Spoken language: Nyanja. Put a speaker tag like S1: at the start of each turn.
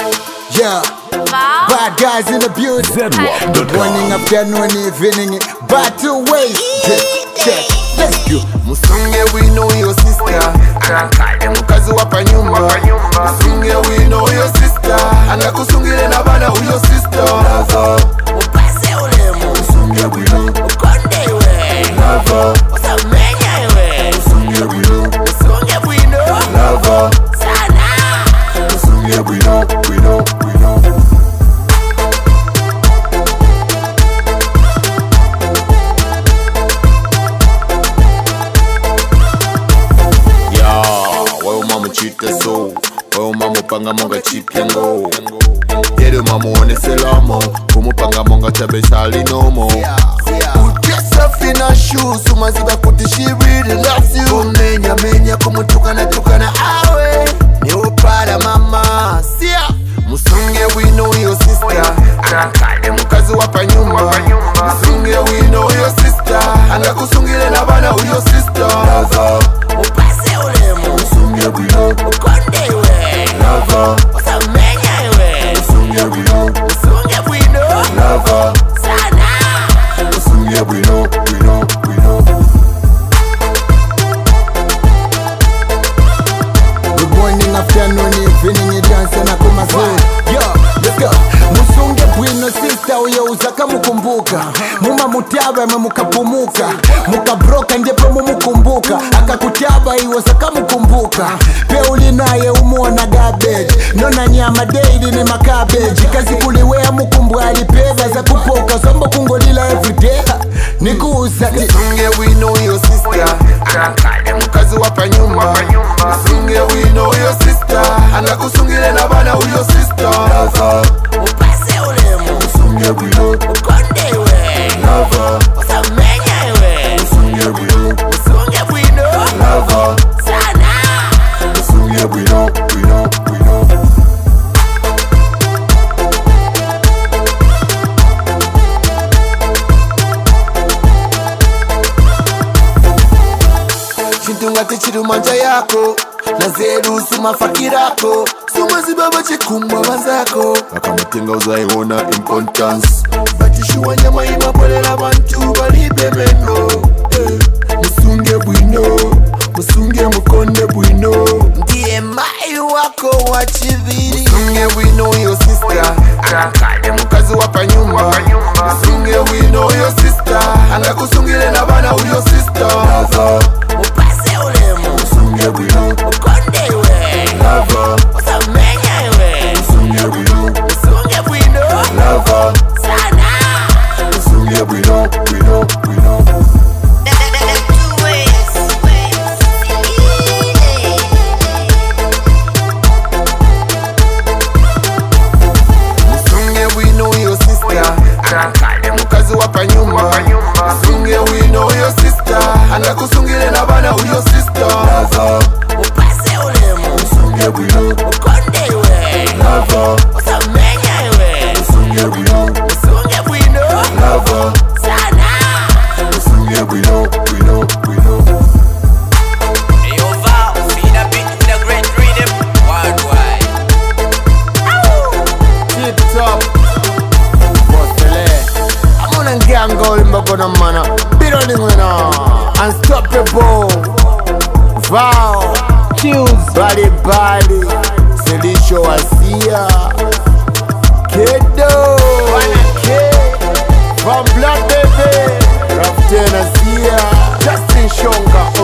S1: Yeah, bad guys in the building. Good morning, afternoon, evening. Bad two ways. Check. Let's go.
S2: Musunge we know your sister. Anakale mukazi wapa nyumba. Musunge we know your sister. Anakusungile na bana uyo sister. Lava upase ulemu. Musunge we know ukonde we. Lava usamenya we. Musunge we know. Musunge we know. Lava sana. Musunge we know. Chita so, mama panga monga chipyango. Yere mama one selamo, panga monga chabe shali no more. Put yourself in her shoes, umaziba kuti she really loves you. Menya kumutukana awe. Ni upada mama, siya. Musunge we know your sister. Anakale mukazi wapa nyumba. Musunge we know your sister. Anakusungile na bana uyo sister. Lava upase ulemu. Musunge we know ukonde we. Lava usamenya we. Musunge we know Lava sana. Musunge we know
S1: Good morning, afternoon, evening, you dance and I come say, yo, let's go. Musunge bwino sister uyo uzaka mukumbuka. Muma mutaba mukapumuka. Mukabroka ndipo mumukumbuka. Akakutaba iwo saka mukumbuka. Peuli naye umuona garbage. Nona nyama daily ni makabeji. Kazi kuliwea mukumbwa alipeza za kupoka. Sombo kungolila everyday. Nikuuza
S2: Musunge we know your sister. Anakale mukazi wapa nyumba. Musunge we know your sister. Anakusungile na bana uyo sister. Lava upase ulemu. Musunge we know ukonde we. Lava usamenya we. Musunge we know Lava sana. Musunge we know Chintungati chirumanja yako na zeru sumafakirako. Sumazibaba chikumwa mazako. Akamutenga uzaiona importance. Batishuwa nyama imabolela bantu balibe meno. Musunge bwino, musunge mukonde bwino. Ndiye mai wako wachiviri. Musunge we know your sister. Anakale mukazi wapa nyumba. Musunge we know your sister. Anakusungile na bana uyo sister. Lava upase ulemu. Musunge we know ukonde we. Lava usamenya we. Musunge we know Lava sana. Musunge we know Musunge we know your sister. Anakale mukazi wapa nyumba. Musunge we know your sister. Anakusungile na bana uyo sister. Lava upase ulemu. Musunge we know ukonde we. Lava usamenya we. Musunge we know Lava sana. Musunge we know
S3: Yo, Val, feed a bit in the great rhythm worldwide.
S2: Tip top Bostele Amuna ngiango imbagona mana Biroling wina Unstoppable Val Kills Bali Selisho Asia Kedo From Blood Baby Raften Asia Justin Shonga